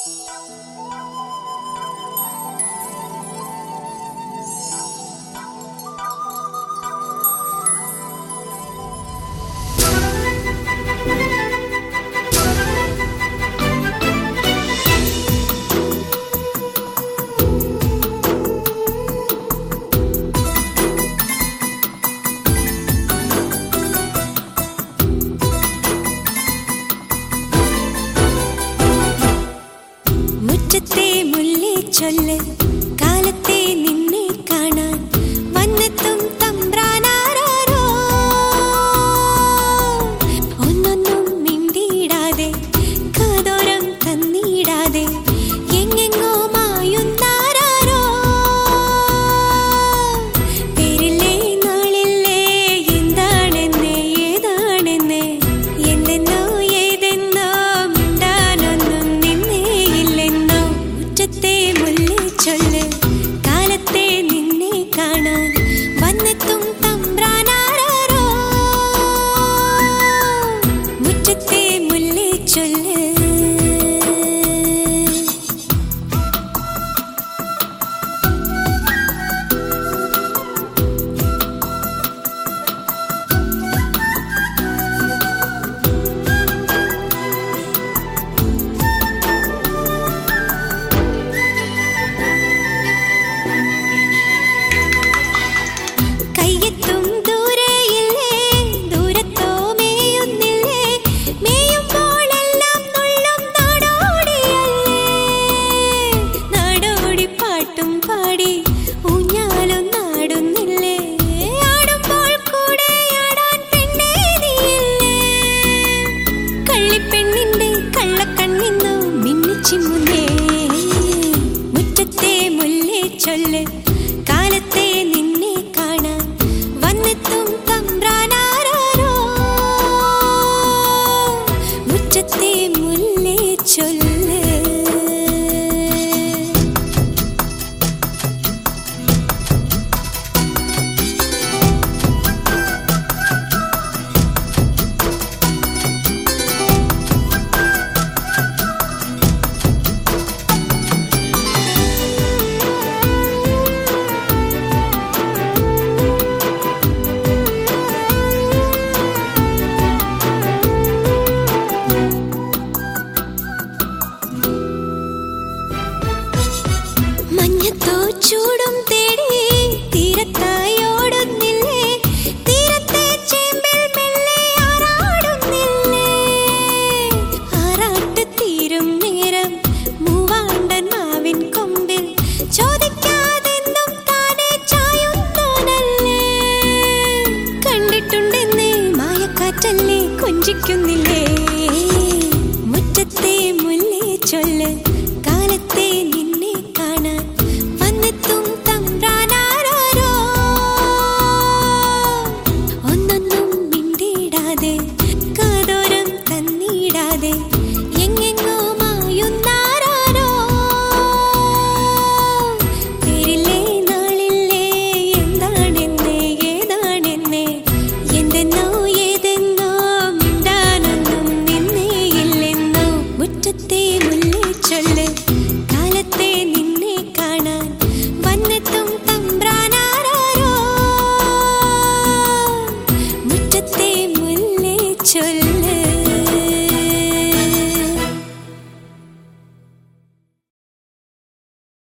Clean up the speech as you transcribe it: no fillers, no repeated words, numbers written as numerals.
ചൊല്ല് കാലത്തെ നിന്നെ കാണാൻ വന്നെത്തും തമ്പ്രാനാരോ ഒന്നൊന്നും മിണ്ടിയിടാതെ കാതോരം തന്നിടാതെ എങ്ങെങ്ങോ മായുന്നാരോ പേരില്ലേ നാളില്ലേ എന്താണെന്ന് ഏതാണെന്ന് എന്തെന്നോ ഏതെന്നോ മിണ്ടാനൊന്നും നിന്നേയില്ലെന്നോ മുറ്റത്തെ ചൊല്ല് കാലത്തെ നിന്നെ കാണാൻ വന്നെത്തും തമ്പ്രാനാരോ മുറ്റത്തെ മുല്ലേ ചൊല്ല് മുറ്റത്തെ മുല്ലേ ചൊല്ല് കാലത്തെ നിന്നെ കാണാൻ വന്നെത്തും തമ്പ്രാനാരോ മുറ്റത്തെ മുല്ലേ ചൊല്ല് മഞ്ഞത്തോ ചൂടും തേടി തീരത്തായി ഓടുന്നില്ലേ തീരത്തെ ചേമ്പിൽ മെല്ലെ ആറാടുന്നില്ലേ ആറാട്ട് തീരും നേരം മൂവാണ്ടൻ മാവിൻ കൊമ്പിൽ ചോദിക്കാതെന്നും താനെ ചായുന്നോനല്ലേ കണ്ടിട്ടുണ്ടെന്നേ മായക്കാറ്റല്ലേ കൊഞ്ചിക്കുന്നില്ലേ മുറ്റത്തെ മുല്ലേ ചൊല്ല് കാലത്തെ നിന്നെ കാണാൻ വന്നെത്തും തമ്പ്രാനാരോ ഒന്നൊന്നും മിണ്ടിയിടാതെ കാതോരം തന്നിടാതെ എങ്ങെങ്ങോ മായുന്നാരോ പേരില്ലേ നാളില്ലേ എന്താണെന്ന് ഏതാണെന്ന് എന്തെന്നോ ഏതെന്നോ മിണ്ടാനൊന്നും നിന്നേയില്ലെന്നോ മുറ്റത്തെ മുല്ലേ ചൊല്ല് കാലത്തെ നിന്നെ കാണാൻ വന്നെത്തും തമ്പ്രാനാരോ മുറ്റത്തെ മുല്ലേ ചൊല്ല്